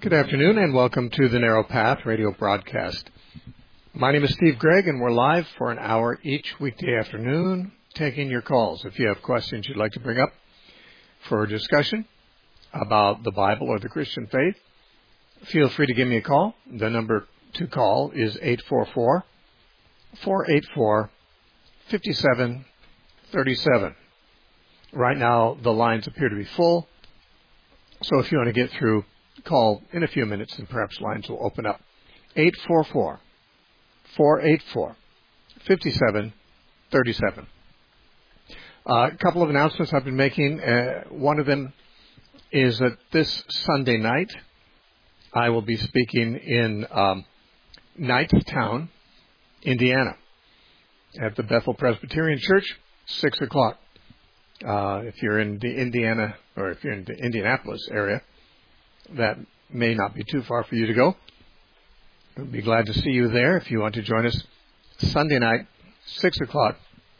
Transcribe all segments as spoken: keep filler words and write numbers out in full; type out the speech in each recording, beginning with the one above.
Good afternoon and welcome to the Narrow Path radio broadcast. My name is Steve Gregg and we're live for an hour each weekday afternoon taking your calls. If you have questions you'd like to bring up for a discussion about the Bible or the Christian faith, feel free to give me a call. The number to call is eight four four, four eight four, five seven three seven. Right now the lines appear to be full, so if you want to get through, call in a few minutes and perhaps lines will open up. eight four four, four eight four, five seven three seven. Uh, a couple of announcements I've been making. Uh, one of them is that this Sunday night I will be speaking in um, Knightstown, Indiana, at the Bethel Presbyterian Church, six o'clock. Uh, if you're in the Indiana, or if you're in the Indianapolis area, that may not be too far for you to go. We'll be glad to see you there if you want to join us Sunday night, six o'clock,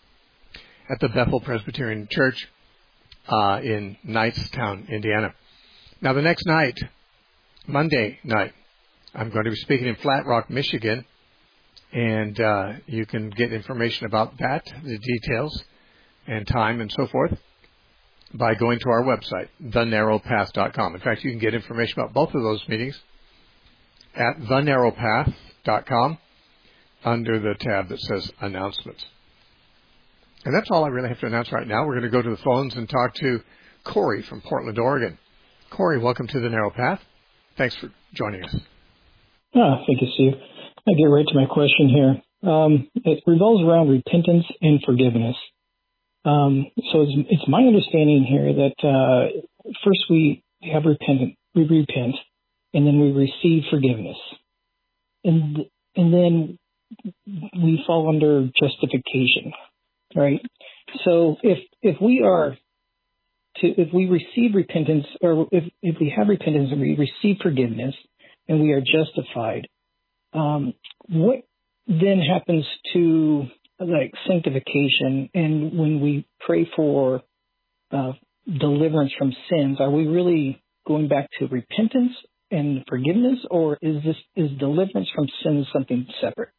at the Bethel Presbyterian Church uh, in Knightstown, Indiana. Now, the next night, Monday night, I'm going to be speaking in Flat Rock, Michigan, and uh, you can get information about that, the details and time and so forth, by going to our website, the narrow path dot com. In fact, you can get information about both of those meetings at the narrow path dot com under the tab that says Announcements. And that's all I really have to announce right now. We're going to go to the phones and talk to Corey from Portland, Oregon. Corey, welcome to the Narrow Path. Thanks for joining us. Oh, thank you, Steve. I'll get right to my question here. Um, it revolves around repentance and forgiveness. Um, so it's, it's my understanding here that uh, first we have repentance, we repent, and then we receive forgiveness, and and then we fall under justification, right? So if if we are to if we receive repentance, or if if we have repentance and we receive forgiveness, and we are justified, um, what then happens to like sanctification? And when we pray for uh, deliverance from sins, are we really going back to repentance and forgiveness, or is this is deliverance from sin something separate?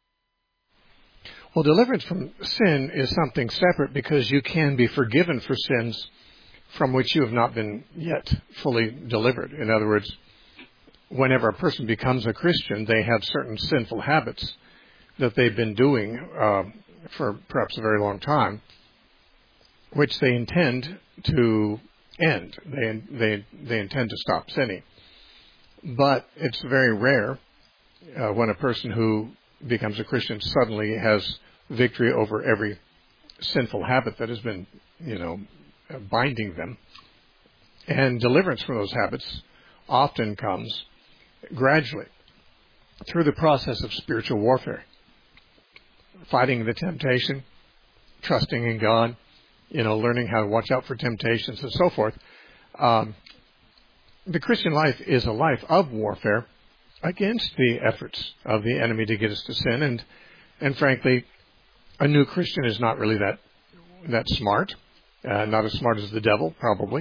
Well, deliverance from sin is something separate because you can be forgiven for sins from which you have not been yet fully delivered. In other words, whenever a person becomes a Christian, they have certain sinful habits that they've been doing uh, for perhaps a very long time, which they intend to end. They they they intend to stop sinning. But it's very rare uh, when a person who becomes a Christian suddenly has victory over every sinful habit that has been, you know, binding them. And deliverance from those habits often comes gradually through the process of spiritual warfare. Fighting the temptation, trusting in God, you know, learning how to watch out for temptations and so forth. Um, the Christian life is a life of warfare against the efforts of the enemy to get us to sin. And, and frankly, a new Christian is not really that, that smart, uh, not as smart as the devil, probably.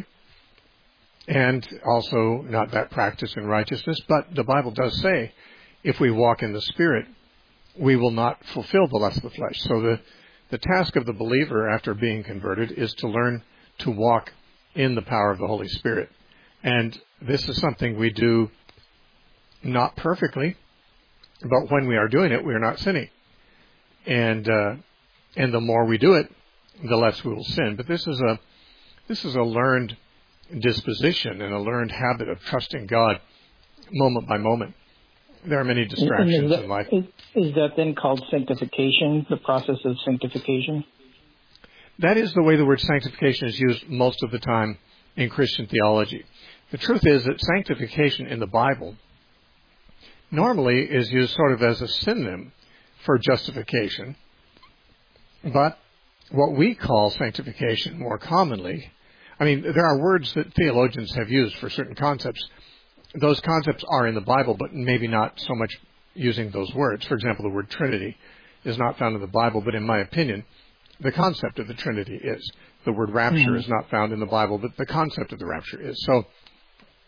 And also not that practiced in righteousness. But the Bible does say, if we walk in the Spirit, we will not fulfill the lust of the flesh. So the, the task of the believer after being converted is to learn to walk in the power of the Holy Spirit. And this is something we do not perfectly, but when we are doing it, we are not sinning. And uh, and the more we do it, the less we will sin. But this is a this is a learned disposition and a learned habit of trusting God moment by moment. There are many distractions that, in life. Is, is that then called sanctification, the process of sanctification? That is the way the word sanctification is used most of the time in Christian theology. The truth is that sanctification in the Bible normally is used sort of as a synonym for justification. But what we call sanctification more commonly, I mean, there are words that theologians have used for certain concepts. Those concepts are in the Bible, but maybe not so much using those words. For example, the word Trinity is not found in the Bible, but in my opinion, the concept of the Trinity is. The word rapture mm-hmm. is not found in the Bible, but the concept of the rapture is. So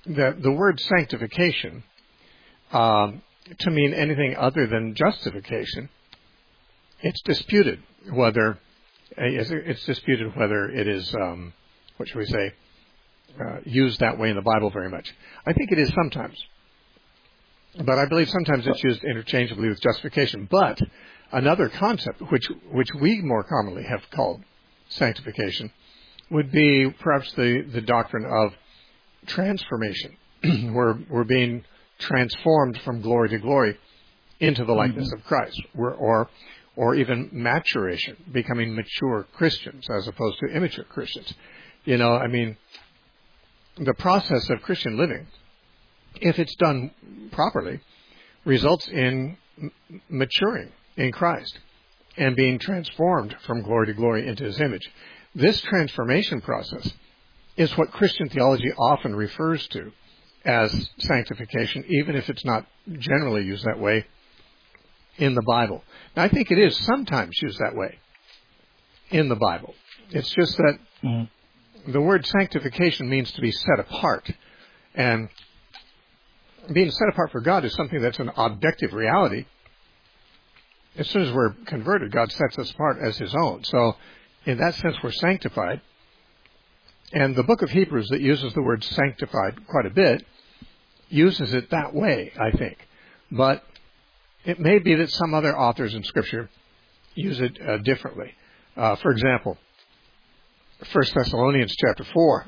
the, the word sanctification um, to mean anything other than justification, it's disputed whether it's disputed whether it is, um, what should we say, uh, used that way in the Bible very much. I think it is sometimes, but I believe sometimes it's used interchangeably with justification. But another concept, which which we more commonly have called sanctification, would be perhaps the, the doctrine of transformation. we're we're being transformed from glory to glory into the likeness mm-hmm. of Christ, we're, or or even maturation, becoming mature Christians as opposed to immature Christians. You know, I mean, the process of Christian living, if it's done properly, results in m- maturing in Christ and being transformed from glory to glory into His image. This transformation process is what Christian theology often refers to as sanctification, even if it's not generally used that way in the Bible. Now, I think it is sometimes used that way in the Bible. It's just that mm-hmm. the word sanctification means to be set apart. And being set apart for God is something that's an objective reality. As soon as we're converted, God sets us apart as His own. So, in that sense, we're sanctified. And the book of Hebrews that uses the word sanctified quite a bit uses it that way, I think. But it may be that some other authors in Scripture use it uh, differently. Uh, for example, First Thessalonians chapter four.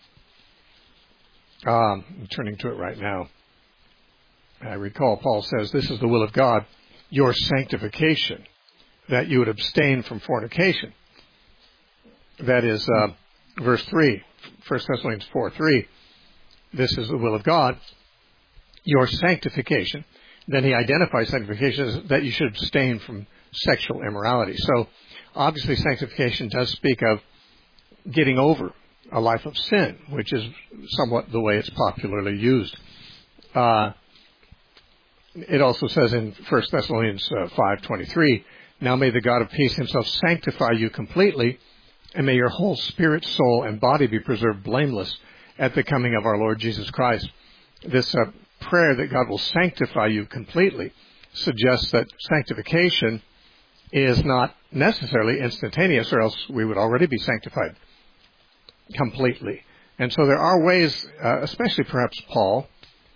Um, I'm turning to it right now. I recall Paul says, "This is the will of God, your sanctification, that you would abstain from fornication." That is uh, verse three, First Thessalonians four three. This is the will of God, your sanctification. Then he identifies sanctification as that you should abstain from sexual immorality. So, obviously, sanctification does speak of getting over a life of sin, which is somewhat the way it's popularly used. Uh, it also says in First Thessalonians uh, five twenty-three, "Now may the God of peace Himself sanctify you completely, and may your whole spirit, soul, and body be preserved blameless at the coming of our Lord Jesus Christ." This uh, prayer that God will sanctify you completely suggests that sanctification is not necessarily instantaneous, or else we would already be sanctified completely. And so there are ways, uh, especially perhaps Paul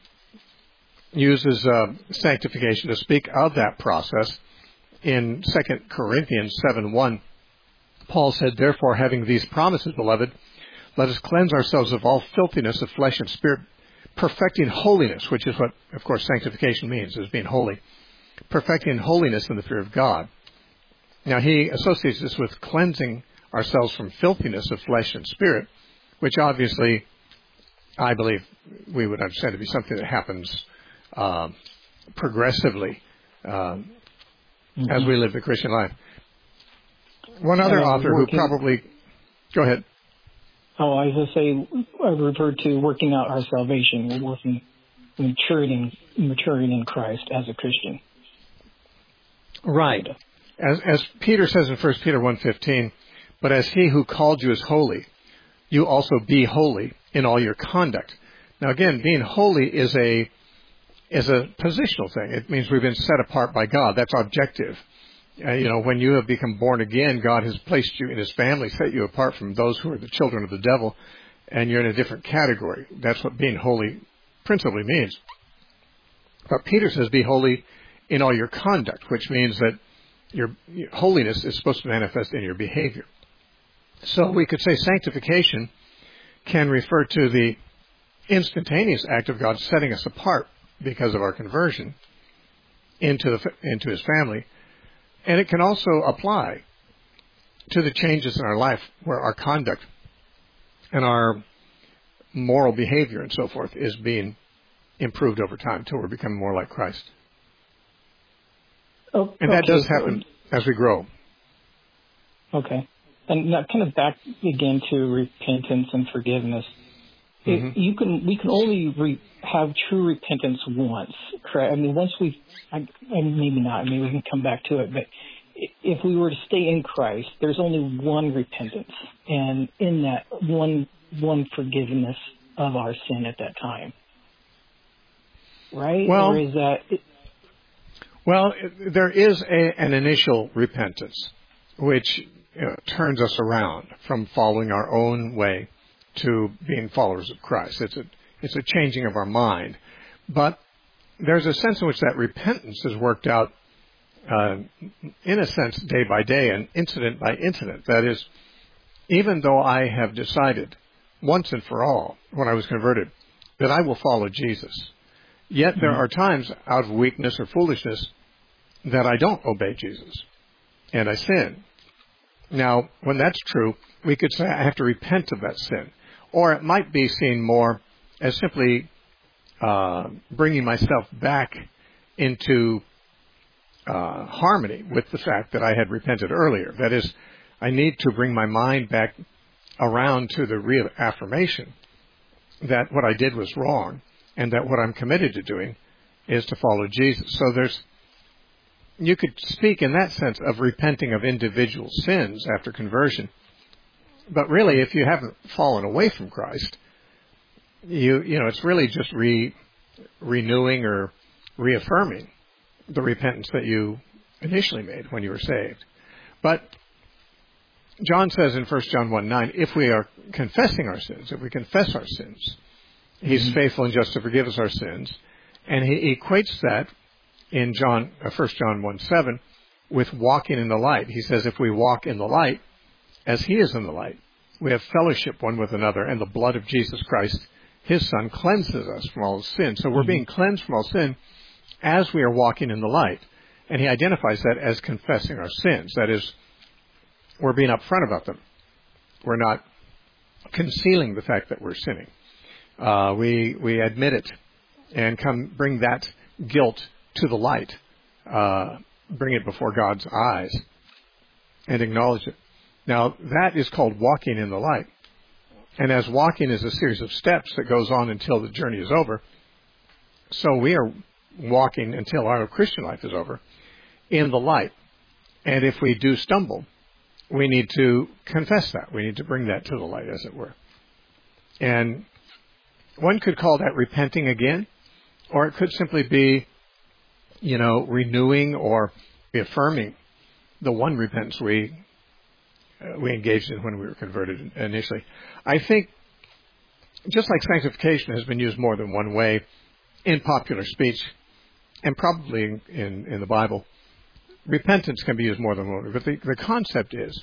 uses uh, sanctification to speak of that process. In Second Corinthians seven one, Paul said, "Therefore, having these promises, beloved, let us cleanse ourselves of all filthiness of flesh and spirit, perfecting holiness," which is what, of course, sanctification means, is being holy. Perfecting holiness in the fear of God. Now, he associates this with cleansing ourselves from filthiness of flesh and spirit, which obviously, I believe, we would understand to be something that happens uh, progressively uh, mm-hmm. as we live the Christian life. One other uh, author working. who probably... Go ahead. Oh, I was going to say, I referred to working out our salvation. We're working, maturing, maturing in Christ as a Christian. Right. As, as Peter says in First Peter one fifteen, "But as He who called you is holy, you also be holy in all your conduct." Now, again, being holy is a is a positional thing. It means we've been set apart by God. That's objective. Uh, you know, when you have become born again, God has placed you in His family, set you apart from those who are the children of the devil, and you're in a different category. That's what being holy principally means. But Peter says, "Be holy in all your conduct," which means that your, your holiness is supposed to manifest in your behavior. So we could say sanctification can refer to the instantaneous act of God setting us apart because of our conversion into the into His family. And it can also apply to the changes in our life where our conduct and our moral behavior and so forth is being improved over time until we're becoming more like Christ. Oh, and that okay. does happen as we grow. Okay. And now kind of back again to repentance and forgiveness. Mm-hmm. It, you can, we can only re, have true repentance once, correct? I mean, once we, I, and maybe not, maybe we can come back to it, but if we were to stay in Christ, there's only one repentance. And in that one, one forgiveness of our sin at that time, right? Well, or is that? Well, there is a, an initial repentance, which you know, turns us around from following our own way to being followers of Christ. It's a it's a changing of our mind, but there's a sense in which that repentance is worked out, uh, in a sense, day by day and incident by incident. That is, even though I have decided once and for all when I was converted that I will follow Jesus, yet there are times out of weakness or foolishness that I don't obey Jesus and I sin. Now, when that's true, we could say I have to repent of that sin. Or it might be seen more as simply uh, bringing myself back into uh, harmony with the fact that I had repented earlier. That is, I need to bring my mind back around to the real affirmation that what I did was wrong and that what I'm committed to doing is to follow Jesus. So there's, you could speak in that sense of repenting of individual sins after conversion. But really, if you haven't fallen away from Christ, you you know, it's really just re, renewing or reaffirming the repentance that you initially made when you were saved. But John says in First John one nine, if we are confessing our sins, if we confess our sins, He's mm-hmm. faithful and just to forgive us our sins. And He equates that in John, uh, First John one seven with walking in the light. He says if we walk in the light, as He is in the light, we have fellowship one with another, and the blood of Jesus Christ, His Son, cleanses us from all sin. So we're mm-hmm. being cleansed from all sin as we are walking in the light. And He identifies that as confessing our sins. That is, we're being upfront about them. We're not concealing the fact that we're sinning. Uh, we we admit it and come bring that guilt to the light, uh, bring it before God's eyes, and acknowledge it. Now, that is called walking in the light. And as walking is a series of steps that goes on until the journey is over, so we are walking until our Christian life is over in the light. And if we do stumble, we need to confess that. We need to bring that to the light, as it were. And one could call that repenting again, or it could simply be, you know, renewing or reaffirming the one repentance we uh, we engaged in when we were converted initially. I think, just like sanctification has been used more than one way in popular speech, and probably in, in, in the Bible, repentance can be used more than one way. But the, the concept is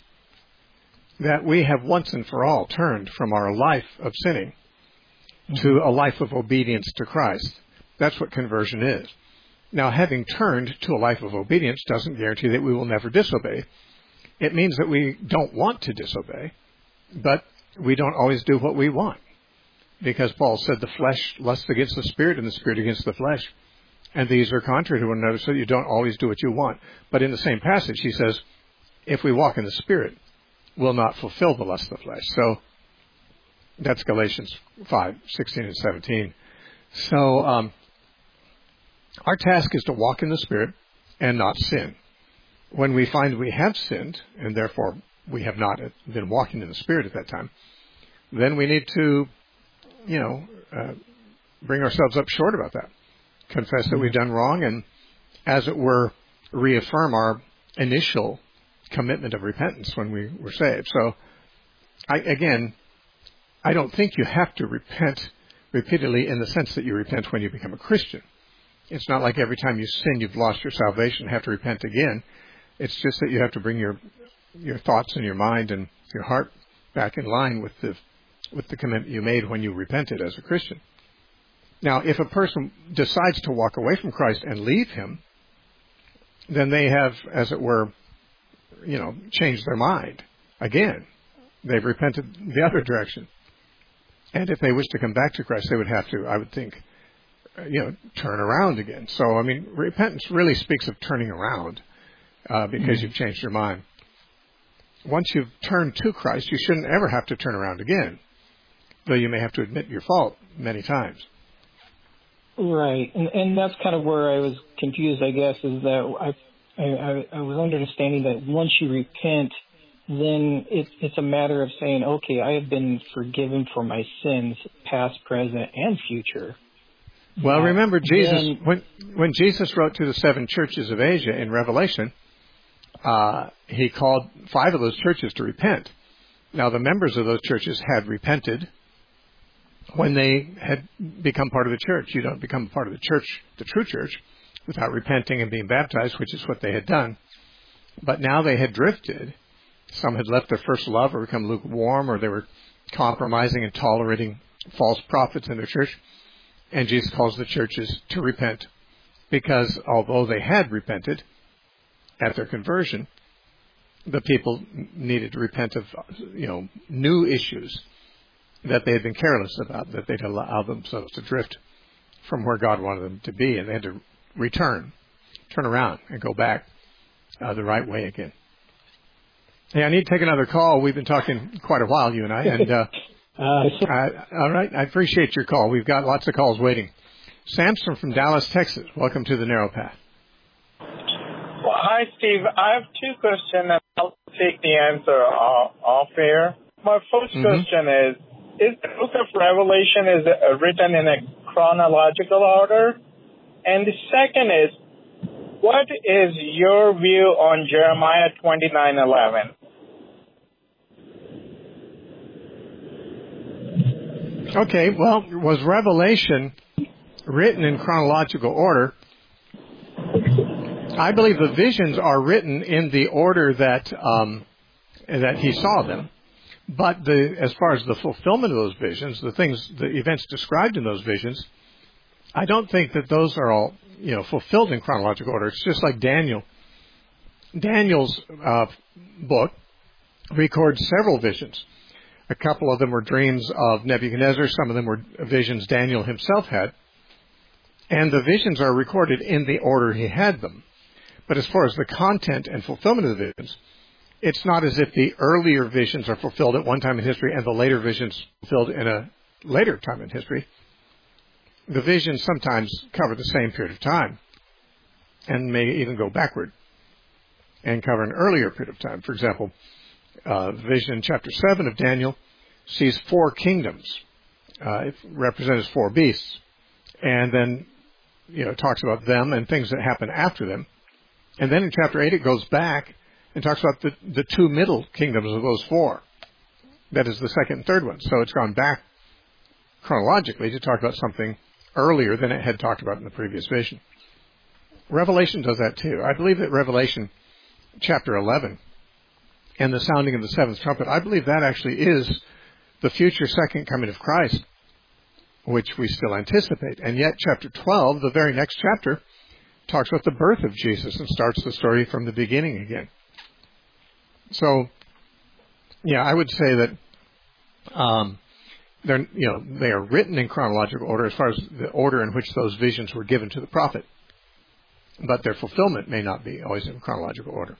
that we have once and for all turned from our life of sinning mm-hmm. to a life of obedience to Christ. That's what conversion is. Now, having turned to a life of obedience doesn't guarantee that we will never disobey. It means that we don't want to disobey, but we don't always do what we want. Because Paul said the flesh lusts against the spirit and the spirit against the flesh. And these are contrary to one another, so you don't always do what you want. But in the same passage, he says, if we walk in the Spirit, we'll not fulfill the lust of the flesh. So that's Galatians five, sixteen and seventeen. So um, our task is to walk in the Spirit and not sin. When we find we have sinned, and therefore we have not been walking in the Spirit at that time, then we need to, you know, uh, bring ourselves up short about that. Confess that we've done wrong and, as it were, reaffirm our initial commitment of repentance when we were saved. So, I, again, I don't think you have to repent repeatedly in the sense that you repent when you become a Christian. It's not like every time you sin, you've lost your salvation and have to repent again. It's just that you have to bring your your thoughts and your mind and your heart back in line with the with the commitment you made when you repented as a Christian. Now, if a person decides to walk away from Christ and leave Him, then they have, as it were, you know, changed their mind again. They've repented the other direction. And if they wish to come back to Christ, they would have to, I would think, you know, turn around again. So, I mean, repentance really speaks of turning around uh, because mm-hmm. you've changed your mind. Once you've turned to Christ, you shouldn't ever have to turn around again, though you may have to admit your fault many times. Right, and and that's kind of where I was confused, I guess, is that I I, I was understanding that once you repent then it, it's a matter of saying, okay, I have been forgiven for my sins, past, present, and future. Well, remember Jesus, then, when when Jesus wrote to the seven churches of Asia in Revelation, uh, he called five of those churches to repent. Now, the members of those churches had repented when they had become part of the church. You don't become part of the church, the true church, without repenting and being baptized, which is what they had done. But now they had drifted. Some had left their first love or become lukewarm, or they were compromising and tolerating false prophets in their church. And Jesus calls the churches to repent, because although they had repented at their conversion, the people needed to repent of, you know, new issues that they had been careless about, that they'd allowed themselves to drift from where God wanted them to be, and they had to return, turn around, and go back uh, the right way again. Hey, I need to take another call. We've been talking quite a while, you and I, and uh, uh, so- I, all right, I appreciate your call. We've got lots of calls waiting. Samson from Dallas, Texas. Welcome to the Narrow Path. Well, hi, Steve. I have two questions, and I'll take the answer off, off air. My first mm-hmm. question is, is the book of Revelation is written in a chronological order? And the second is, what is your view on Jeremiah twenty-nine eleven? Okay, well, was Revelation written in chronological order? I believe the visions are written in the order that um, that he saw them. But the, as far as the fulfillment of those visions, the things, the events described in those visions, I don't think that those are all, you know, fulfilled in chronological order. It's just like Daniel. Daniel's uh, book records several visions. A couple of them were dreams of Nebuchadnezzar. Some of them were visions Daniel himself had. And the visions are recorded in the order he had them. But as far as the content and fulfillment of the visions, it's not as if the earlier visions are fulfilled at one time in history and the later visions fulfilled in a later time in history. The visions sometimes cover the same period of time and may even go backward and cover an earlier period of time. For example, uh, vision in chapter seven of Daniel sees four kingdoms. Uh, it represents four beasts. And then, you know, it talks about them and things that happen after them. And then in chapter eight, it goes back and talks about the, the two middle kingdoms of those four. That is the second and third one. So it's gone back chronologically to talk about something earlier than it had talked about in the previous vision. Revelation does that too. I believe that Revelation chapter eleven and the sounding of the seventh trumpet, I believe that actually is the future second coming of Christ, which we still anticipate. And yet chapter twelve, the very next chapter, talks about the birth of Jesus and starts the story from the beginning again. So, yeah, I would say that um, they're, you know, they are written in chronological order as far as the order in which those visions were given to the prophet. But their fulfillment may not be always in chronological order.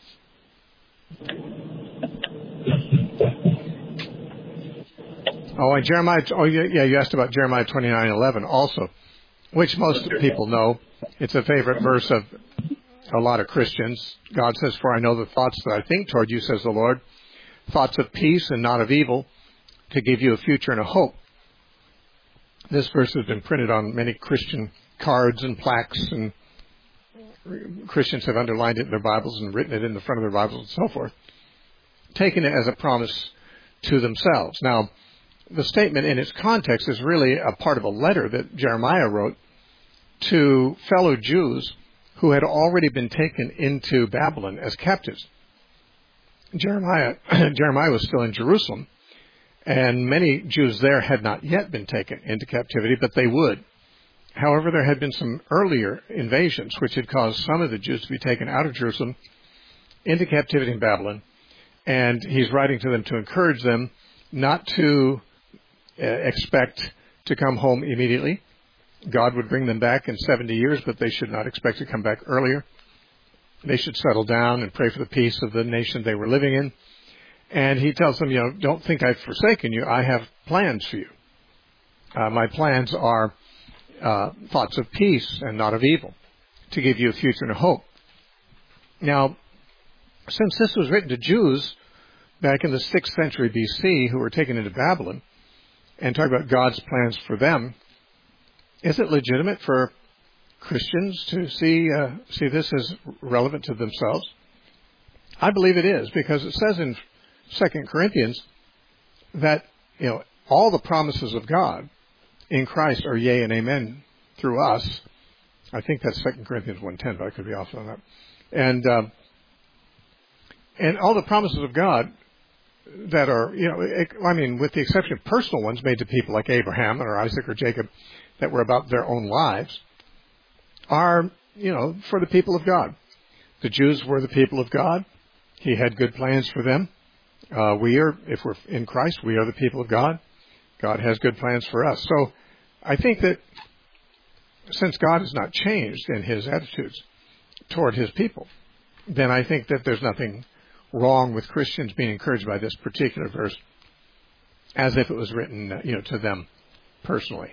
Oh, and Jeremiah, oh, yeah, you asked about Jeremiah twenty-nine eleven also, which most people know. It's a favorite verse of a lot of Christians. God says, "For I know the thoughts that I think toward you, says the Lord, thoughts of peace and not of evil, to give you a future and a hope." This verse has been printed on many Christian cards and plaques, and Christians have underlined it in their Bibles and written it in the front of their Bibles and so forth, taking it as a promise to themselves. Now, the statement in its context is really a part of a letter that Jeremiah wrote to fellow Jews who had already been taken into Babylon as captives. Jeremiah, Jeremiah was still in Jerusalem, and many Jews there had not yet been taken into captivity, but they would. However, there had been some earlier invasions which had caused some of the Jews to be taken out of Jerusalem into captivity in Babylon, and he's writing to them to encourage them not to uh, expect to come home immediately. God would bring them back in seventy years, but they should not expect to come back earlier. They should settle down and pray for the peace of the nation they were living in. And he tells them, you know, don't think I've forsaken you. I have plans for you. Uh, my plans are uh, thoughts of peace and not of evil, to give you a future and a hope. Now, since this was written to Jews back in the sixth century B C who were taken into Babylon and talk about God's plans for them, is it legitimate for Christians to see uh, see this as relevant to themselves? I believe it is, because it says in Second Corinthians that, you know, all the promises of God in Christ are yea and amen through us. I think that's Second Corinthians one ten, but I could be off on that. And uh, and all the promises of God that are, you know, it, I mean, with the exception of personal ones made to people like Abraham or Isaac or Jacob that were about their own lives, are, you know, for the people of God. The Jews were the people of God. He had good plans for them. Uh, we are, if we're in Christ, we are the people of God. God has good plans for us. So I think that since God has not changed in his attitudes toward his people, then I think that there's nothing wrong with Christians being encouraged by this particular verse as if it was written, you know, to them personally.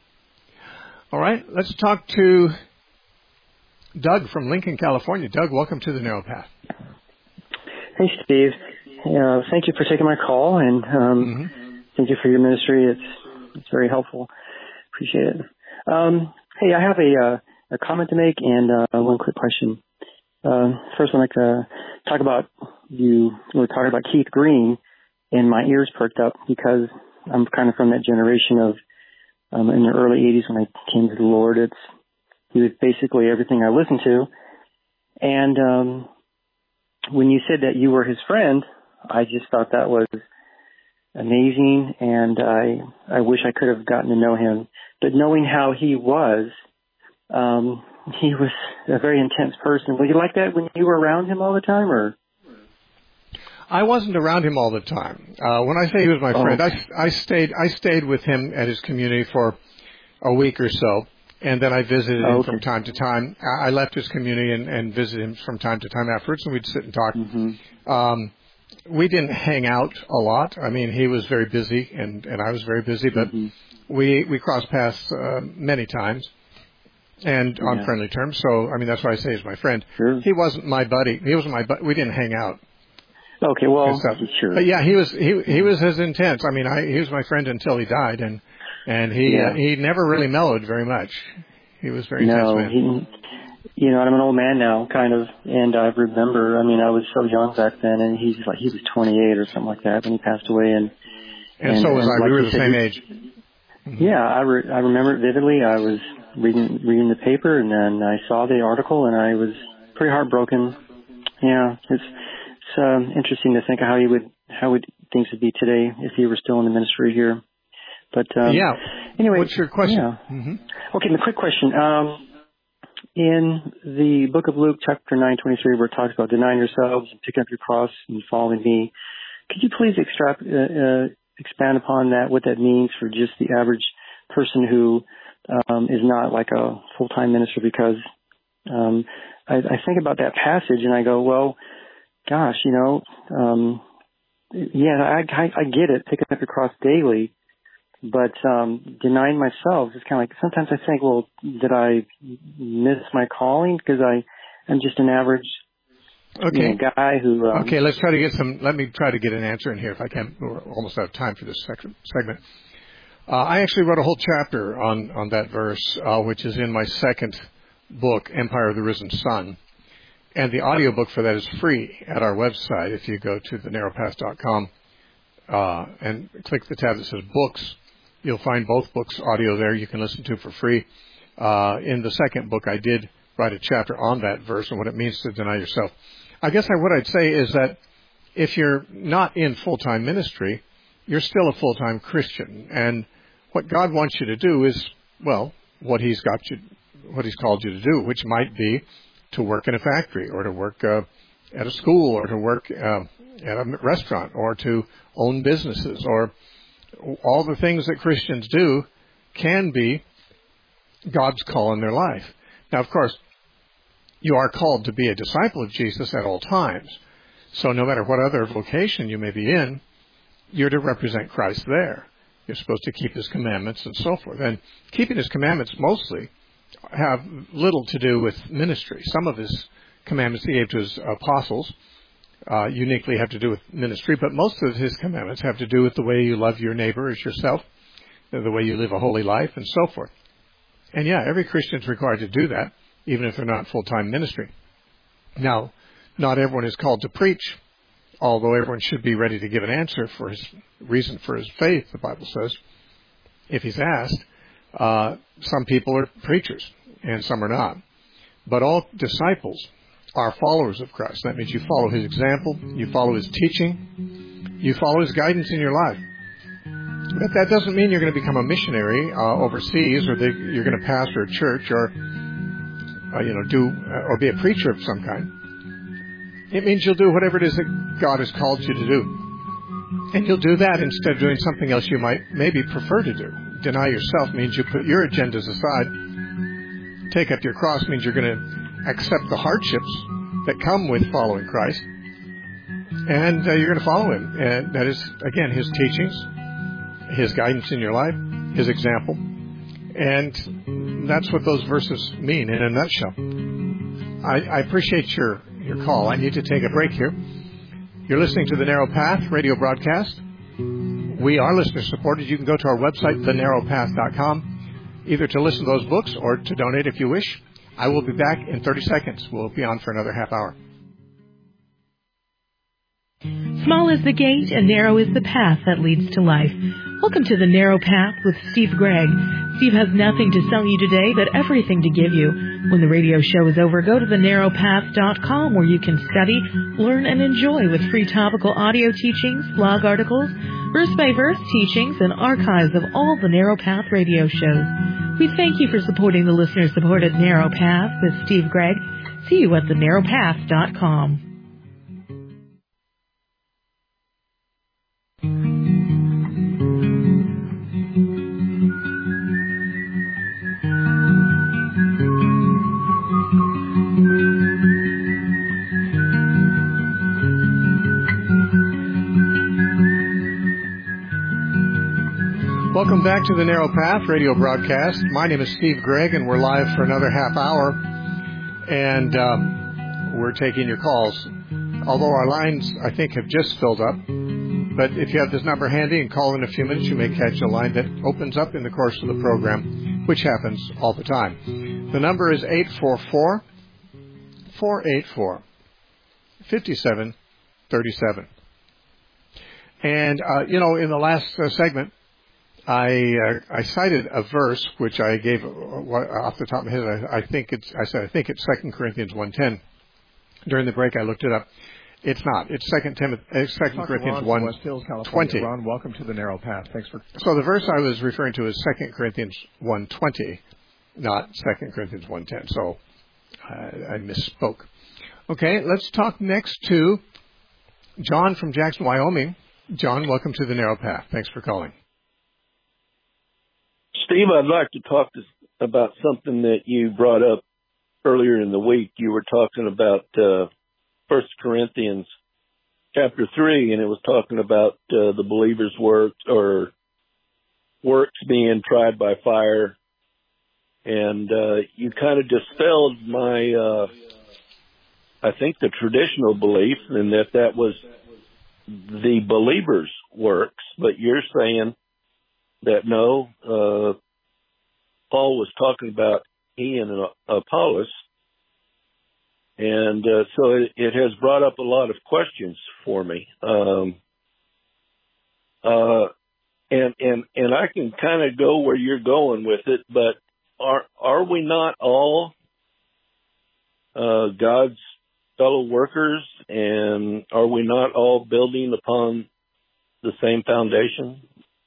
All right, let's talk to Doug from Lincoln, California. Doug, welcome to the Narrow Path. Hey, Steve. Uh, thank you for taking my call, and um, mm-hmm. thank you for your ministry. It's it's very helpful. Appreciate it. Um, hey, I have a uh, a comment to make and uh, one quick question. Uh, first, I'd like to talk about you were talking about Keith Green, and my ears perked up because I'm kind of from that generation of um, in the early eighties when I came to the Lord. It's he was basically everything I listened to, and um, when you said that you were his friend, I just thought that was amazing, and I I wish I could have gotten to know him. But knowing how he was, um, he was a very intense person. Were you like that when you were around him all the time, or? I wasn't around him all the time. Uh, when I say he was my oh. friend, I, I stayed I stayed with him at his community for a week or so, and then I visited oh, him okay. from time to time. I left his community and, and visited him from time to time afterwards, and we'd sit and talk. Mm-hmm. Um, we didn't hang out a lot. I mean, he was very busy, and, and I was very busy, but mm-hmm. we we crossed paths uh, many times, and on yeah. friendly terms. So, I mean, that's why I say he's my friend. Sure. He wasn't my buddy. He wasn't my buddy. We didn't hang out. Okay, well, sure. But yeah, he was he he was as intense. I mean, I, he was my friend until he died, and and he yeah. uh, he never really mellowed very much. He was very no, intense man. He, you know, I'm an old man now, kind of, and I remember. I mean, I was so young back then, and he's like he was twenty-eight or something like that when he passed away, and and, and so was and I. Like we were the said, same age. Mm-hmm. Yeah, I re- I remember it vividly. I was reading reading the paper, and then I saw the article, and I was pretty heartbroken. Yeah, it's. It's um, interesting to think of how he would, how would things would be today if he were still in the ministry here. But um, yeah. Anyway, what's your question? Yeah. Mm-hmm. Okay, the quick question. Um, in the book of Luke, chapter nine twenty-three, where it talks about denying yourselves and picking up your cross and following me, could you please extra- uh, uh, expand upon that? What that means for just the average person who um, is not like a full-time minister? Because um, I, I think about that passage and I go, well. Gosh, you know, um, yeah, I, I, I get it, picking up your cross daily, but um, denying myself is kind of like, sometimes I think, well, did I miss my calling because I am just an average okay. you know, guy who... Um, okay, let's try to get some, let me try to get an answer in here if I can. We're almost out of time for this section, segment. Uh, I actually wrote a whole chapter on, on that verse, uh, which is in my second book, Empire of the Risen Sun. And the audiobook for that is free at our website. If you go to the narrow path dot com uh, and click the tab that says books, you'll find both books audio there you can listen to for free. Uh, in the second book, I did write a chapter on that verse and what it means to deny yourself. I guess I, what I'd say is that if you're not in full-time ministry, you're still a full-time Christian. And what God wants you to do is, well, what He's got you, what He's called you to do, which might be to work in a factory or to work uh, at a school or to work uh, at a restaurant or to own businesses, or all the things that Christians do can be God's call in their life. Now, of course, you are called to be a disciple of Jesus at all times. So no matter what other vocation you may be in, you're to represent Christ there. You're supposed to keep His commandments and so forth. And keeping His commandments mostly have little to do with ministry. Some of His commandments He gave to His apostles, uh, uniquely have to do with ministry, but most of his commandments have to do with the way you love your neighbor as yourself, the way you live a holy life, and so forth. And yeah, every Christian is required to do that, even if they're not in full-time ministry. Now, not everyone is called to preach, although everyone should be ready to give an answer for his reason for his faith, the Bible says, if he's asked. Uh, some people are preachers, and some are not. But all disciples are followers of Christ. That means you follow his example, you follow his teaching, you follow his guidance in your life. But that doesn't mean you're going to become a missionary uh, overseas, or that you're going to pastor a church, or uh, you know, do uh, or be a preacher of some kind. It means you'll do whatever it is that God has called you to do, and you'll do that instead of doing something else you might maybe prefer to do. Deny yourself means you put your agendas aside. Take up your cross means you're going to accept the hardships that come with following Christ, and uh, you're going to follow him. And that is, again, his teachings, his guidance in your life, his example. And that's what those verses mean in a nutshell. I, I appreciate your, your call. I need to take a break here. You're listening to the Narrow Path radio broadcast. We are listener supported. You can go to our website, the narrow path dot com, either to listen to those books or to donate if you wish. I will be back in thirty seconds. We'll be on for another half hour. Small is the gate and narrow is the path that leads to life. Welcome to the Narrow Path with Steve Gregg. Steve has nothing to sell you today, but everything to give you. When the radio show is over, go to the narrow path dot com where you can study, learn, and enjoy with free topical audio teachings, blog articles, verse-by-verse teachings, and archives of all the Narrow Path radio shows. We thank you for supporting the listener-supported Narrow Path with Steve Gregg. See you at the narrow path dot com. Welcome back to the Narrow Path radio broadcast. My name is Steve Gregg, and we're live for another half hour. And um, we're taking your calls. Although our lines, I think, have just filled up. But if you have this number handy and call in a few minutes, you may catch a line that opens up in the course of the program, which happens all the time. The number is eight four four, four eight four, five seven three seven. And, uh, you know, in the last uh, segment, I uh, I cited a verse which I gave uh, off the top of my head. I, I think it's I said I think it's Second Corinthians one ten. During the break, I looked it up. It's not. It's Second Timothy, uh, Second Corinthians one twenty. Ron, welcome to the Narrow Path. Thanks for. So the verse I was referring to is Second Corinthians one twenty, not Second Corinthians one ten. So I, I misspoke. Okay, let's talk next to John from Jackson, Wyoming. John, welcome to the Narrow Path. Thanks for calling. Steve, I'd like to talk to, about something that you brought up earlier in the week. You were talking about uh, First Corinthians chapter three, and it was talking about uh, the believer's works or works being tried by fire. And uh, you kind of dispelled my, uh, I think, the traditional belief, and that that was the believer's works. But you're saying that no, uh, Paul was talking about he and Apollos, and uh, so it, it has brought up a lot of questions for me. Um, uh, and and and I can kind of go where you're going with it, but are are we not all uh, God's fellow workers, and are we not all building upon the same foundation?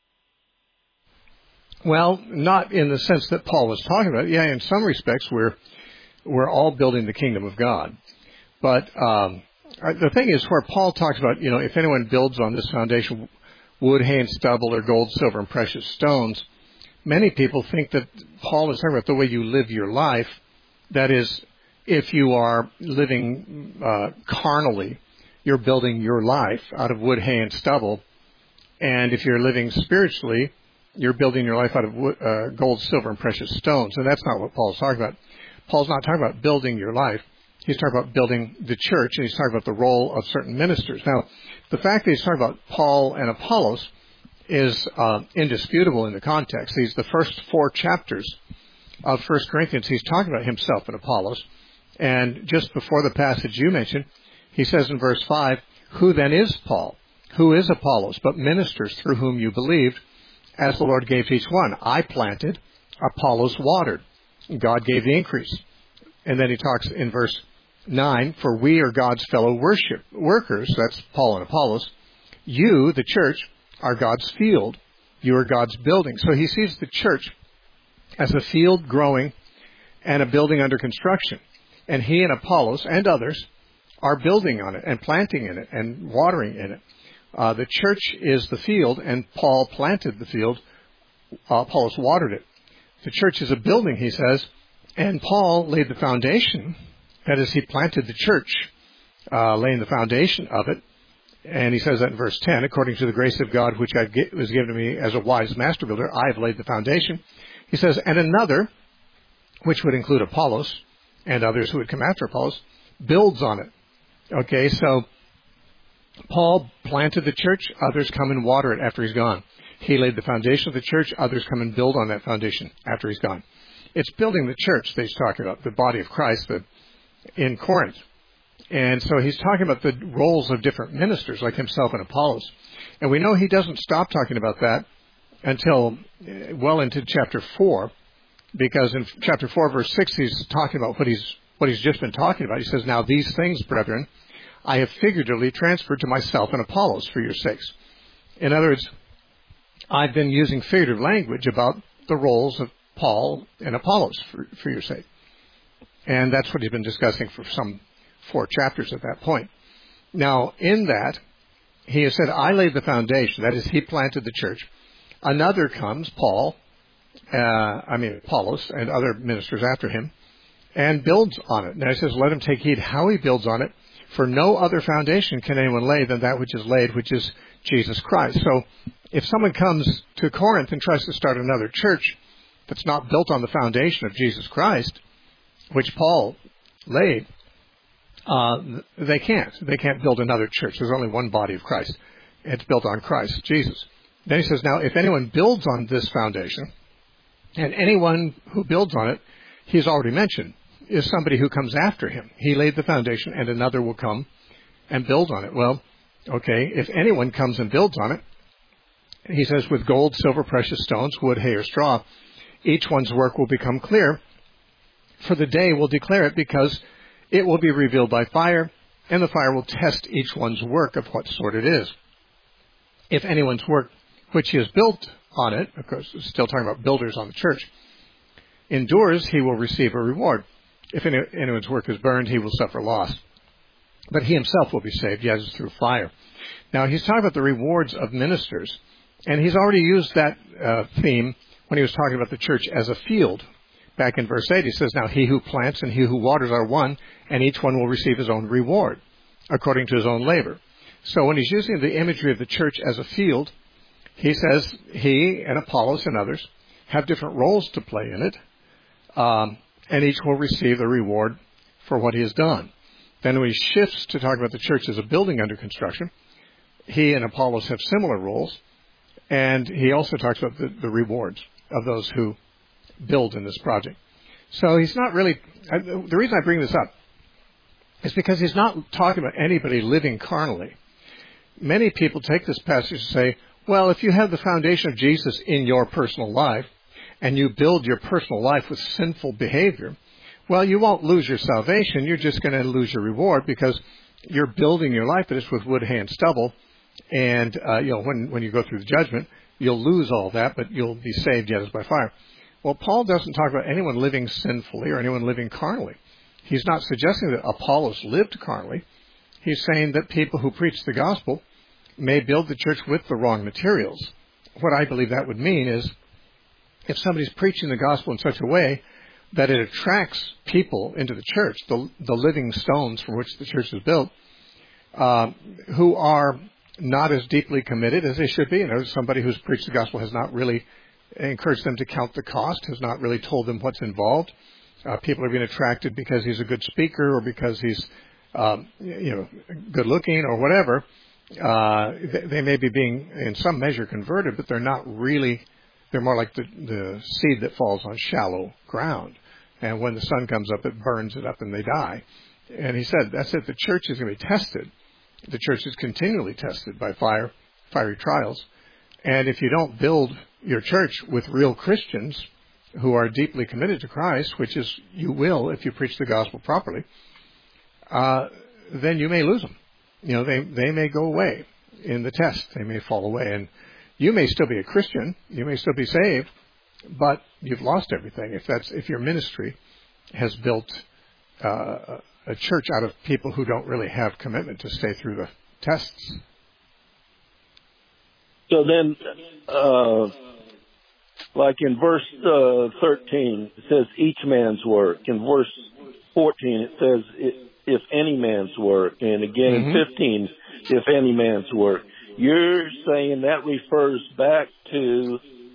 Well, not in the sense that Paul was talking about. Yeah, in some respects, we're we're all building the kingdom of God. But um, the thing is, where Paul talks about, you know, if anyone builds on this foundation, wood, hay, and stubble, or gold, silver, and precious stones, many people think that Paul is talking about the way you live your life. That is, if you are living uh, carnally, you're building your life out of wood, hay, and stubble. And if you're living spiritually, you're building your life out of uh, gold, silver, and precious stones. And that's not what Paul's talking about. Paul's not talking about building your life he's talking about building the church, and he's talking about the role of certain ministers. Now, the fact that he's talking about Paul and Apollos is uh, indisputable in the context. These the first four chapters of First Corinthians, he's talking about himself and Apollos. And just before the passage you mentioned, he says in verse five, "Who then is Paul? Who is Apollos? But ministers through whom you believed, as the Lord gave to each one. I planted, Apollos watered, God gave the increase." And then he talks in verse nine, "For we are God's fellow worship workers," that's Paul and Apollos. "You, the church, are God's field. You are God's building." So he sees the church as a field growing and a building under construction. And he and Apollos and others are building on it and planting in it and watering in it. Uh, the church is the field, and Paul planted the field. Uh, Apollos watered it. The church is a building, he says, and Paul laid the foundation. That is, he planted the church, uh, laying the foundation of it. And he says that in verse ten, "According to the grace of God which I get, was given to me as a wise master builder, I have laid the foundation." He says, "And another," which would include Apollos and others who would come after Apollos, "builds on it." Okay, so Paul planted the church, others come and water it after he's gone. He laid the foundation of the church, others come and build on that foundation after he's gone. It's building the church that he's talking about, the body of Christ the, in Corinth. And so he's talking about the roles of different ministers like himself and Apollos. And we know he doesn't stop talking about that until well into chapter four, because in chapter four, verse six, he's talking about what he's what he's just been talking about. He says, "Now these things, brethren, I have figuratively transferred to myself and Apollos for your sakes." In other words, I've been using figurative language about the roles of Paul and Apollos for, for your sake. And that's what he's been discussing for some four chapters at that point. Now, in that, he has said, "I laid the foundation." That is, he planted the church. Another comes, Paul, uh, I mean Apollos and other ministers after him, and builds on it. Now he says, "Let him take heed how he builds on it. For no other foundation can anyone lay than that which is laid, which is Jesus Christ." So if someone comes to Corinth and tries to start another church that's not built on the foundation of Jesus Christ, which Paul laid, uh, they can't. They can't build another church. There's only one body of Christ. It's built on Christ, Jesus. Then he says, "Now if anyone builds on this foundation," and anyone who builds on it, he's already mentioned, is somebody who comes after him. He laid the foundation, and another will come and build on it. Well, okay, if anyone comes and builds on it, he says, "with gold, silver, precious stones, wood, hay, or straw, each one's work will become clear, for the day will declare it, because it will be revealed by fire, and the fire will test each one's work of what sort it is. If anyone's work which he has built on it," of course, still talking about builders on the church, "endures, he will receive a reward. If any, anyone's work is burned, he will suffer loss. But he himself will be saved, yes, through fire." Now, he's talking about the rewards of ministers, and he's already used that uh, theme when he was talking about the church as a field. Back in verse eight, he says, "Now he who plants and he who waters are one, and each one will receive his own reward, according to his own labor." So when he's using the imagery of the church as a field, he says he and Apollos and others have different roles to play in it, um, and each will receive the reward for what he has done. Then when he shifts to talk about the church as a building under construction, he and Apollos have similar roles, and he also talks about the, the rewards of those who build in this project. So he's not really, I, the reason I bring this up is because he's not talking about anybody living carnally. Many people take this passage and say, well, if you have the foundation of Jesus in your personal life, and you build your personal life with sinful behavior, well, you won't lose your salvation. You're just going to lose your reward because you're building your life, but it's with wood, hay, and stubble. And, uh, you know, when, when you go through the judgment, you'll lose all that, but you'll be saved yet as by fire. Well, Paul doesn't talk about anyone living sinfully or anyone living carnally. He's not suggesting that Apollos lived carnally. He's saying that people who preach the gospel may build the church with the wrong materials. What I believe that would mean is if somebody's preaching the gospel in such a way that it attracts people into the church, the, the living stones from which the church is built, uh, who are not as deeply committed as they should be. You know, somebody who's preached the gospel has not really encouraged them to count the cost, has not really told them what's involved, Uh, people are being attracted because he's a good speaker or because he's, um, you know, good looking or whatever. Uh, they, they may be being in some measure converted, but they're not really, they're more like the, the seed that falls on shallow ground. And when the sun comes up, it burns it up and they die. And he said, that's it, the church is going to be tested. The church is continually tested by fire, fiery trials. And if you don't build your church with real Christians who are deeply committed to Christ, which is you will if you preach the gospel properly, uh, then you may lose them. You know, they, they may go away in the test. They may fall away. And you may still be a Christian. You may still be saved, but you've lost everything if that's if your ministry has built uh, a church out of people who don't really have commitment to stay through the tests. So then, uh, like in verse uh, thirteen, it says each man's work. In verse fourteen, it says if any man's work. And again mm-hmm. in fifteen, if any man's work. You're saying that refers back to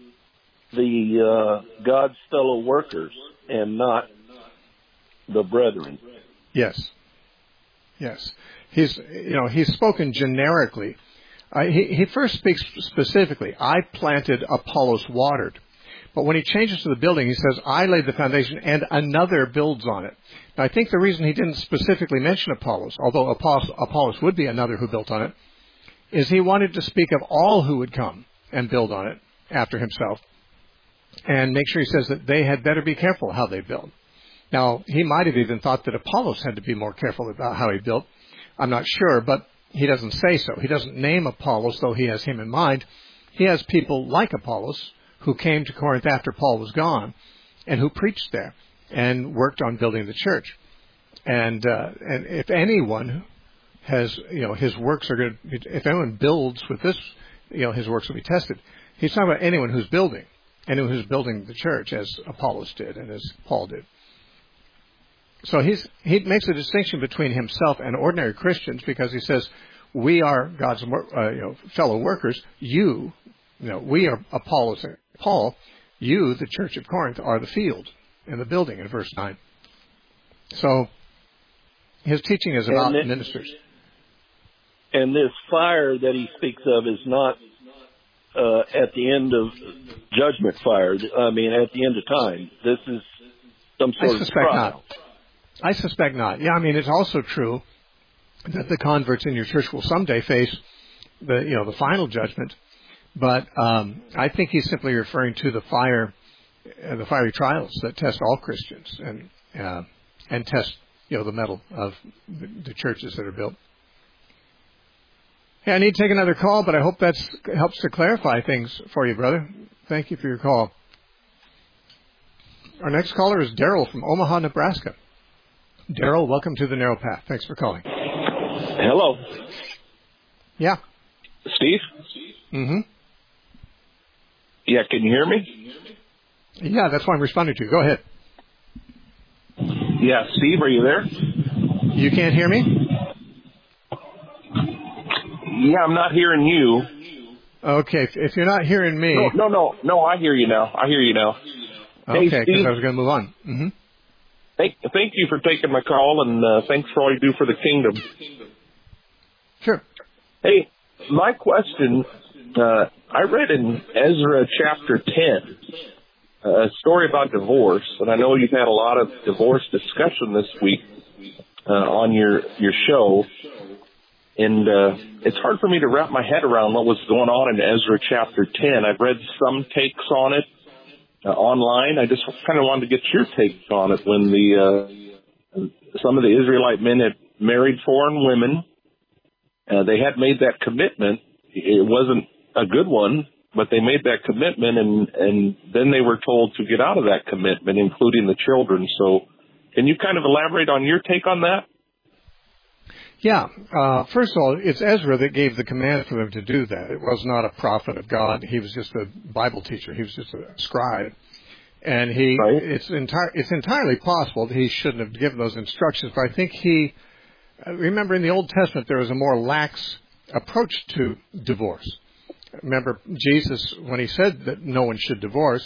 the uh, God's fellow workers and not the brethren. Yes. Yes. He's, you know, he's spoken generically. Uh, he, he first speaks specifically, I planted, Apollos watered. But when he changes to the building, he says, I laid the foundation and another builds on it. Now, I think the reason he didn't specifically mention Apollos, although Apollos, Apollos would be another who built on it, is he wanted to speak of all who would come and build on it after himself and make sure he says that they had better be careful how they build. Now, he might have even thought that Apollos had to be more careful about how he built. I'm not sure, but he doesn't say so. He doesn't name Apollos, though he has him in mind. He has people like Apollos who came to Corinth after Paul was gone and who preached there and worked on building the church. And uh, and if anyone has, you know, his works are going to be, if anyone builds with this, you know, his works will be tested. He's talking about anyone who's building, anyone who's building the church as Apollos did and as Paul did. So he's, he makes a distinction between himself and ordinary Christians because he says, we are God's uh, you know, fellow workers. You, you know, we are Apollos and Paul. You, the church of Corinth, are the field and the building in verse nine. So his teaching is about this, ministers. And this fire that he speaks of is not uh, at the end of judgment fire. I mean, at the end of time. This is some sort I of suspect trial. Not. I suspect not. Yeah, I mean, it's also true that the converts in your church will someday face the, you know, the final judgment. But um, I think he's simply referring to the fire, uh, the fiery trials that test all Christians and uh, and test, you know, the mettle of the, the churches that are built. Hey, I need to take another call, but I hope that helps to clarify things for you, brother. Thank you for your call. Our next caller is Daryl from Omaha, Nebraska. Daryl, welcome to the Narrow Path. Thanks for calling. Hello. Yeah. Steve? Mm-hmm. Yeah, can you hear me? Yeah, that's why I'm responding to you. Go ahead. Yeah, Steve, are you there? You can't hear me? Yeah, I'm not hearing you. Okay, if, if you're not hearing me... No, no, no, no, I hear you now. I hear you now. Okay, because hey, I was going to move on. Mm-hmm. Thank, thank you for taking my call, and uh, thanks for all you do for the kingdom. Sure. Hey, my question, uh, I read in Ezra chapter ten a story about divorce, and I know you've had a lot of divorce discussion this week uh, on your, your show, and uh, it's hard for me to wrap my head around what was going on in Ezra chapter ten. I've read some takes on it uh, online. I just kind of wanted to get your take on it. When the uh, some of the Israelite men had married foreign women, uh, they had made that commitment. It wasn't a good one, but they made that commitment, and, and then they were told to get out of that commitment, including the children. So can you kind of elaborate on your take on that? Yeah. Uh, first of all, it's Ezra that gave the command for them to do that. It was not a prophet of God. He was just a Bible teacher. He was just a scribe. And he, right. it's, entire, it's entirely possible that he shouldn't have given those instructions, but I think he, remember in the Old Testament there was a more lax approach to divorce. Remember, Jesus, when he said that no one should divorce,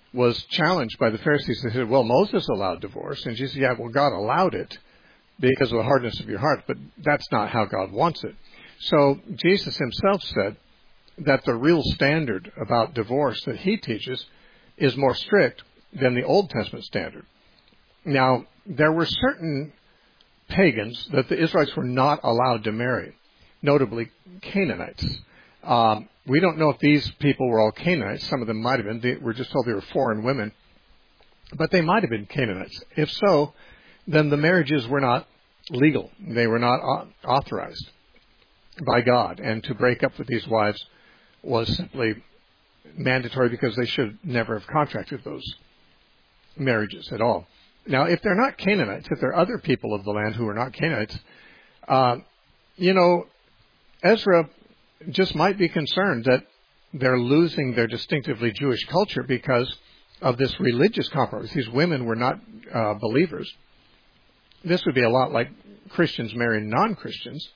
was challenged by the Pharisees. They said, well, Moses allowed divorce. And Jesus said, yeah, well, God allowed it because of the hardness of your heart, but that's not how God wants it. So Jesus himself said that the real standard about divorce that he teaches is more strict than the Old Testament standard. Now, there were certain pagans that the Israelites were not allowed to marry, notably Canaanites. Um, we don't know if these people were all Canaanites. Some of them might have been. They, we're just told they were foreign women. But they might have been Canaanites. If so, then the marriages were not legal. They were not authorized by God. And to break up with these wives was simply mandatory because they should never have contracted those marriages at all. Now, if they're not Canaanites, if they're other people of the land who are not Canaanites, uh, you know, Ezra just might be concerned that they're losing their distinctively Jewish culture because of this religious compromise. These women were not uh, believers. This would be a lot like Christians marrying non-Christians.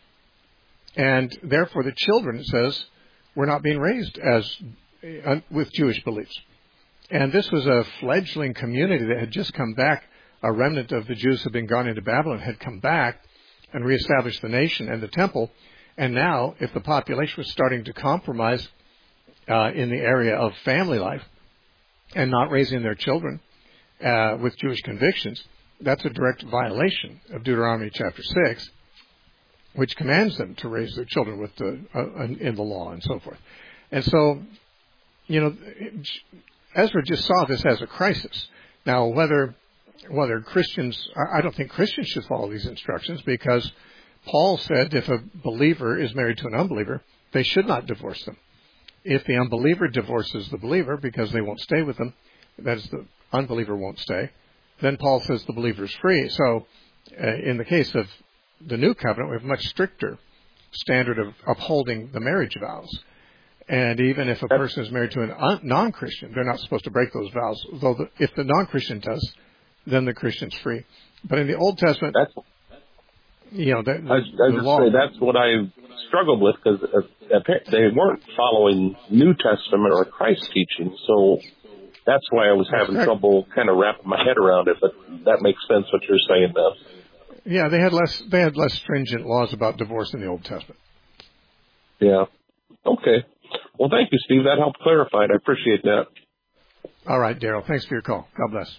And therefore, the children, it says, were not being raised as uh, with Jewish beliefs. And this was a fledgling community that had just come back. A remnant of the Jews who had been gone into Babylon had come back and reestablished the nation and the temple. And now, if the population was starting to compromise uh, in the area of family life and not raising their children uh, with Jewish convictions, that's a direct violation of Deuteronomy chapter six, which commands them to raise their children with the, uh, in the law and so forth. And so, you know, Ezra just saw this as a crisis. Now, whether whether Christians, I don't think Christians should follow these instructions, because Paul said if a believer is married to an unbeliever, they should not divorce them. If the unbeliever divorces the believer because they won't stay with them, that is, the unbeliever won't stay, then Paul says the believer is free. So uh, in the case of the New Covenant, we have a much stricter standard of upholding the marriage vows. And even if a person is married to a un- non-Christian, they're not supposed to break those vows. Though the, if the non-Christian does, then the Christian's free. But in the Old Testament, that's, you know, the, I was, the, I the was law. say that's what I struggled with, because they weren't following New Testament or Christ teaching. So that's why I was having Correct. trouble kind of wrapping my head around it. But that makes sense what you're saying now. Yeah, they had less they had less stringent laws about divorce in the Old Testament. Yeah. Okay. Well, thank you, Steve. That helped clarify it. I appreciate that. All right, Daryl. Thanks for your call. God bless.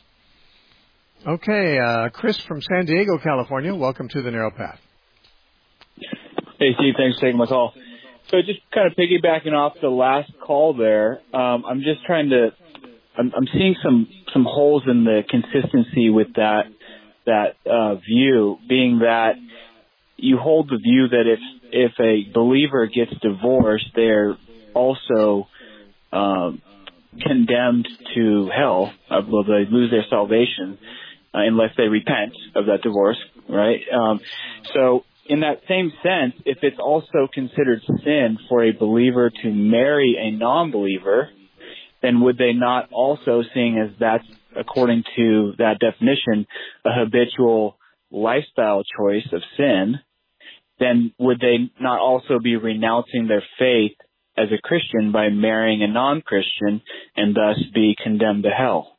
Okay, uh, Chris from San Diego, California. Welcome to the Narrow Path. Hey, Steve. Thanks for taking my call. So just kind of piggybacking off the last call there, um, I'm just trying to I'm, I'm seeing some, some holes in the consistency with that that uh, view, being that you hold the view that if if a believer gets divorced, they're also um, condemned to hell. Uh, well, they lose their salvation uh, unless they repent of that divorce, right? Um, so in that same sense, if it's also considered sin for a believer to marry a non-believer, then would they not also, seeing as that's, according to that definition, a habitual lifestyle choice of sin, then would they not also be renouncing their faith as a Christian by marrying a non-Christian and thus be condemned to hell?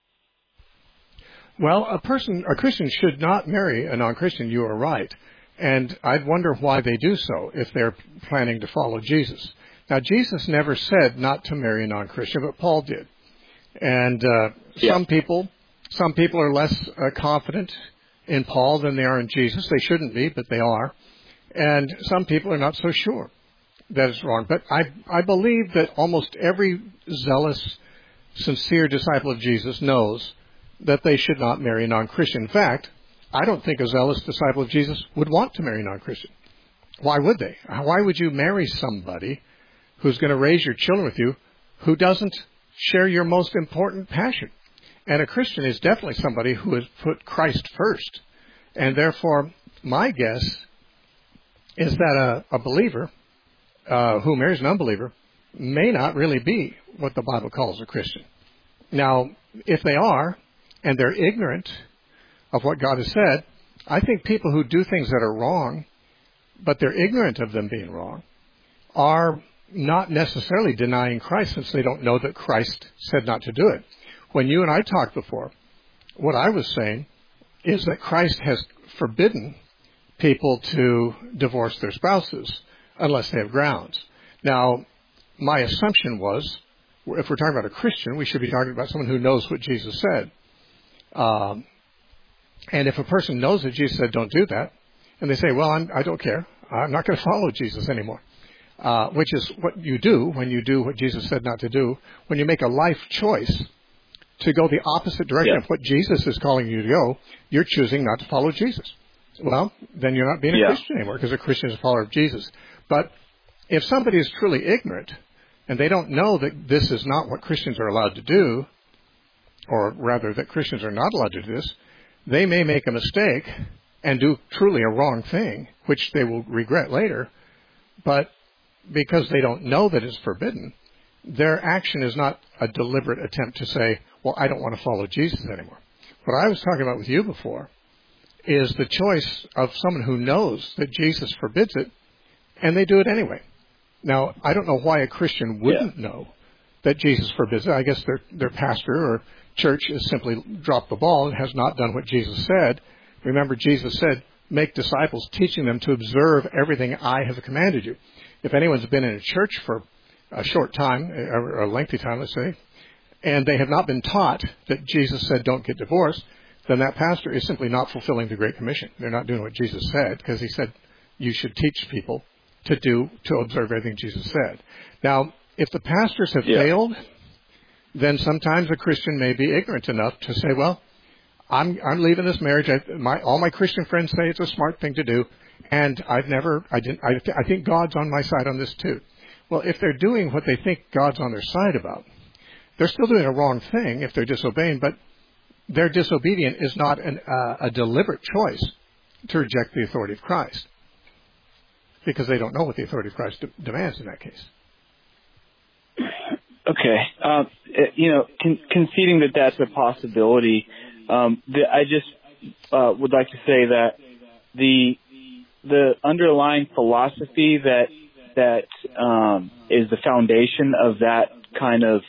Well, a person, a Christian should not marry a non-Christian. You are right. And I'd wonder why they do so if they're planning to follow Jesus. Now, Jesus never said not to marry a non-Christian, but Paul did. And uh, yeah. some people, some people are less uh, confident in Paul than they are in Jesus. They shouldn't be, but they are. And some people are not so sure that it's wrong. But I, I believe that almost every zealous, sincere disciple of Jesus knows that they should not marry a non-Christian. In fact, I don't think a zealous disciple of Jesus would want to marry a non-Christian. Why would they? Why would you marry somebody who's going to raise your children with you who doesn't share your most important passion? And a Christian is definitely somebody who has put Christ first. And therefore, my guess is that a, a believer uh, who marries an unbeliever may not really be what the Bible calls a Christian. Now, if they are, and they're ignorant of what God has said, I think people who do things that are wrong, but they're ignorant of them being wrong, are not necessarily denying Christ since they don't know that Christ said not to do it. When you and I talked before, what I was saying is that Christ has forbidden people to divorce their spouses unless they have grounds. Now, my assumption was, if we're talking about a Christian, we should be talking about someone who knows what Jesus said. Um, and if a person knows that Jesus said don't do that, and they say, well, I'm, I don't care, I'm not going to follow Jesus anymore, uh, which is what you do when you do what Jesus said not to do, when you make a life choice to go the opposite direction yeah. of what Jesus is calling you to go, you're choosing not to follow Jesus. Well, then you're not being a yeah. Christian anymore, because a Christian is a follower of Jesus. But if somebody is truly ignorant, and they don't know that this is not what Christians are allowed to do, or rather that Christians are not allowed to do this, they may make a mistake and do truly a wrong thing, which they will regret later. But because they don't know that it's forbidden, their action is not a deliberate attempt to say, well, I don't want to follow Jesus anymore. What I was talking about with you before is the choice of someone who knows that Jesus forbids it, and they do it anyway. Now, I don't know why a Christian wouldn't yeah. know that Jesus forbids it. I guess their their pastor or church has simply dropped the ball and has not done what Jesus said. Remember, Jesus said, make disciples, teaching them to observe everything I have commanded you. If anyone's been in a church for a short time, or a lengthy time, let's say, and they have not been taught that Jesus said don't get divorced, then that pastor is simply not fulfilling the Great Commission. They're not doing what Jesus said, because he said you should teach people to do, to observe everything Jesus said. Now, if the pastors have yeah. failed, then sometimes a Christian may be ignorant enough to say, well, I'm I'm leaving this marriage. I, my, all my Christian friends say it's a smart thing to do, and I've never, I didn't, I, th- I think God's on my side on this too. Well, if they're doing what they think God's on their side about, they're still doing a wrong thing if they're disobeying, but their disobedience is not an, uh, a deliberate choice to reject the authority of Christ, because they don't know what the authority of Christ de- demands in that case. Okay. Uh, you know, con- conceding that that's a possibility, um, the, I just uh, would like to say that the the underlying philosophy that that um, is the foundation of that kind of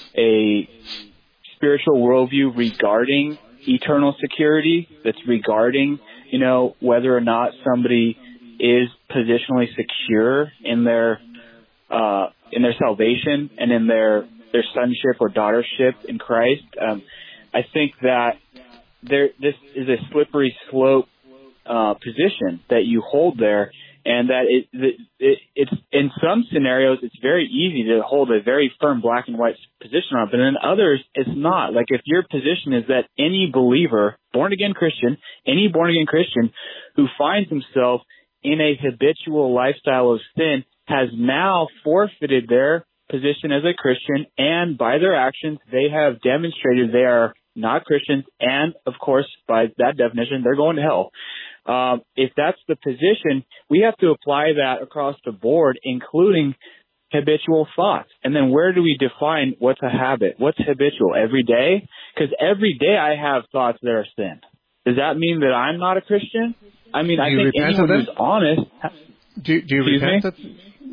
a spiritual worldview regarding eternal security, that's regarding, you know, whether or not somebody is positionally secure in their uh, in their salvation and in their, their sonship or daughtership in Christ. Um, I think that there this is a slippery slope uh, position that you hold there, and that it, it, it it's in some scenarios it's very easy to hold a very firm black and white position on it, but in others it's not. Like if your position is that any believer, born again Christian, any born again Christian who finds himself in a habitual lifestyle of sin has now forfeited their position as a Christian, and by their actions they have demonstrated they are not Christians, and of course by that definition they're going to hell. Um, if that's the position, we have to apply that across the board, including habitual thoughts. And then where do we define what's a habit? What's habitual? Every day? Because every day I have thoughts that are sin. Does that mean that I'm not a Christian? I mean, do I think anyone who's honest. Do, do you repent of,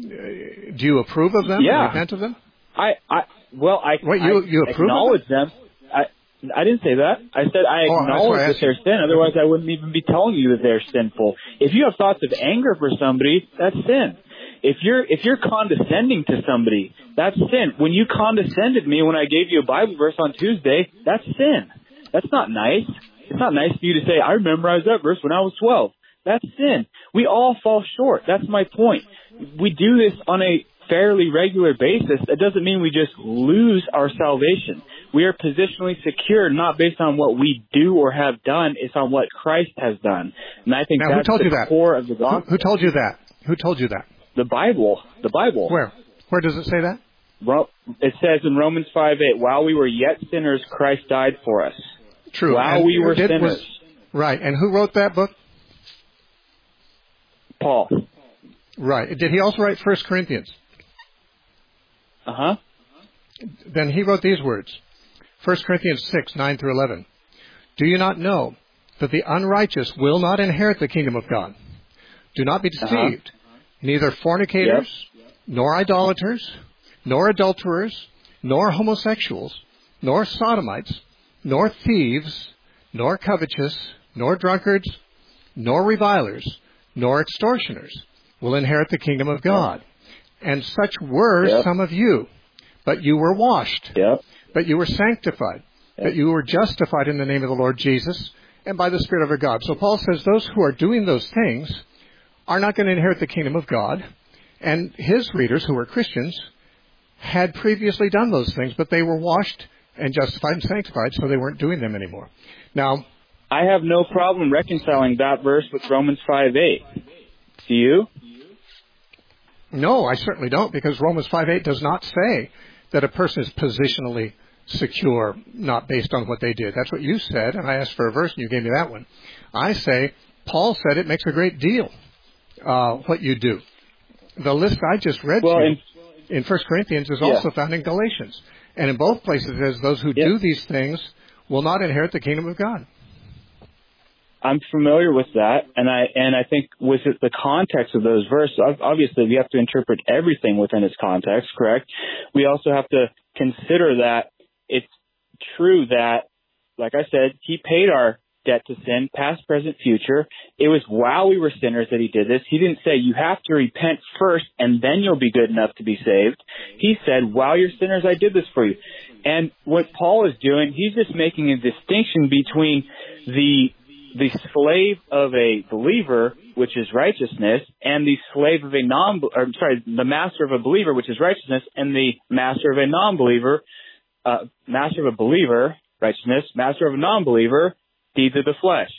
do you approve of them? Yeah. Repent of them? I, I, well, I, Wait, you, I you approve acknowledge of them? them. I, I didn't say that. I said I oh, acknowledge that they're sin. Otherwise, I wouldn't even be telling you that they're sinful. If you have thoughts of anger for somebody, that's sin. If you're if you're condescending to somebody, that's sin. When you condescended me when I gave you a Bible verse on Tuesday, that's sin. That's not nice. It's not nice for you to say, I memorized that verse when I was twelve. That's sin. We all fall short. That's my point. We do this on a fairly regular basis. That doesn't mean we just lose our salvation. We are positionally secure, not based on what we do or have done. It's on what Christ has done. And I think now, that's who told the you that? core of the gospel. Who, who told you that? Who told you that? The Bible. The Bible. Where? Where does it say that? It says in Romans five eight, while we were yet sinners, Christ died for us. True. While and we were did, sinners. Was, right. And who wrote that book? Paul. Right. Did he also write First Corinthians? Uh-huh. Then he wrote these words. First Corinthians six, nine through eleven. Do you not know that the unrighteous will not inherit the kingdom of God? Do not be deceived. Uh-huh. Neither fornicators, yep. nor idolaters, nor adulterers, nor homosexuals, nor sodomites, nor thieves, nor covetous, nor drunkards, nor revilers, nor extortioners will inherit the kingdom of God. And such were yep. some of you, but you were washed, yep. but you were sanctified, yep. but you were justified in the name of the Lord Jesus and by the Spirit of our God. So Paul says those who are doing those things are not going to inherit the kingdom of God. And his readers, who were Christians, had previously done those things, but they were washed and justified and sanctified, so they weren't doing them anymore. Now, I have no problem reconciling that verse with Romans five eight. Do you? No, I certainly don't, because Romans five eight does not say that a person is positionally secure, not based on what they did. That's what you said, and I asked for a verse, and you gave me that one. I say, Paul said it makes a great deal uh, what you do. The list I just read well, to you in, in First Corinthians is yeah. also found in Galatians. And in both places it says those who yeah. do these things will not inherit the kingdom of God. I'm familiar with that, and I and I think with the context of those verses, obviously we have to interpret everything within its context, correct? We also have to consider that it's true that, like I said, he paid our debt to sin, past, present, future. It was while we were sinners that he did this. He didn't say you have to repent first and then you'll be good enough to be saved. He said, while you're sinners, I did this for you. And what Paul is doing, he's just making a distinction between the the slave of a believer, which is righteousness, and the slave of a non, or sorry, the master of a believer, which is righteousness, and the master of a non-believer, uh, master of a believer, righteousness, master of a non-believer, deeds of the flesh.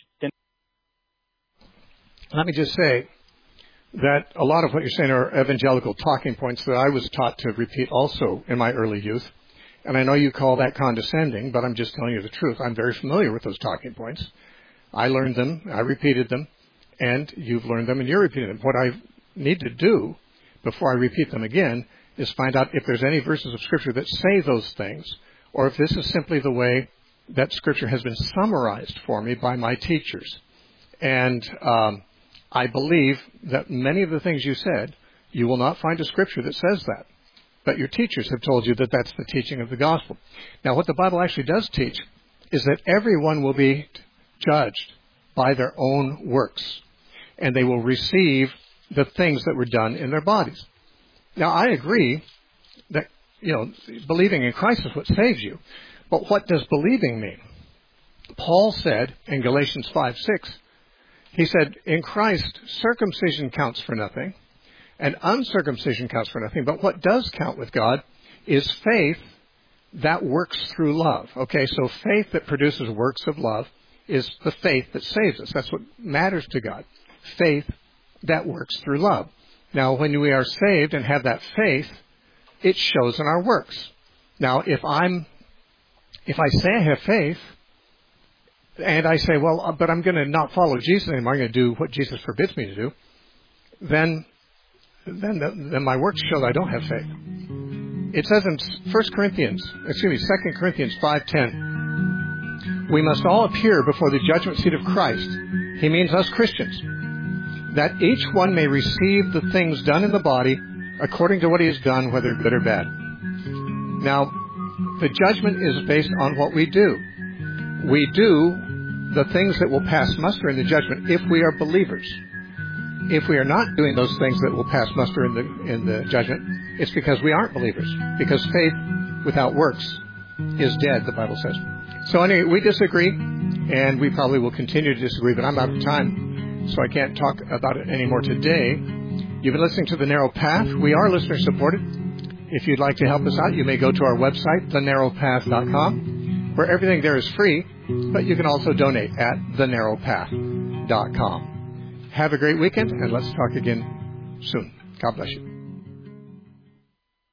Let me just say that a lot of what you're saying are evangelical talking points that I was taught to repeat also in my early youth. And I know you call that condescending, but I'm just telling you the truth. I'm very familiar with those talking points. I learned them, I repeated them, and you've learned them and you're repeating them. What I need to do before I repeat them again is find out if there's any verses of Scripture that say those things, or if this is simply the way that Scripture has been summarized for me by my teachers. And um, I believe that many of the things you said, you will not find a Scripture that says that. But your teachers have told you that that's the teaching of the gospel. Now, what the Bible actually does teach is that everyone will be judged by their own works, and they will receive the things that were done in their bodies. Now, I agree that, you know, believing in Christ is what saves you. But what does believing mean? Paul said in Galatians five six, he said, in Christ, circumcision counts for nothing, and uncircumcision counts for nothing. But what does count with God is faith that works through love. Okay, so faith that produces works of love is the faith that saves us. That's what matters to God. Faith that works through love. Now, when we are saved and have that faith, it shows in our works. Now, if I'm, if I say I have faith, and I say, well, but I'm going to not follow Jesus anymore, I'm going to do what Jesus forbids me to do, then, then, the, then my works show that I don't have faith. It says in First Corinthians, excuse me, Second Corinthians five ten, we must all appear before the judgment seat of Christ. He means us Christians, that each one may receive the things done in the body according to what he has done, whether good or bad. Now, the judgment is based on what we do. We do the things that will pass muster in the judgment if we are believers. If we are not doing those things that will pass muster in the in the judgment, it's because we aren't believers. Because faith without works is dead, the Bible says. So anyway, we disagree, and we probably will continue to disagree, but I'm out of time, so I can't talk about it anymore today. You've been listening to The Narrow Path. We are listener-supported. If you'd like to help us out, you may go to our website, the narrow path dot com, where everything there is free, but you can also donate at the narrow path dot com. Have a great weekend, and let's talk again soon. God bless you.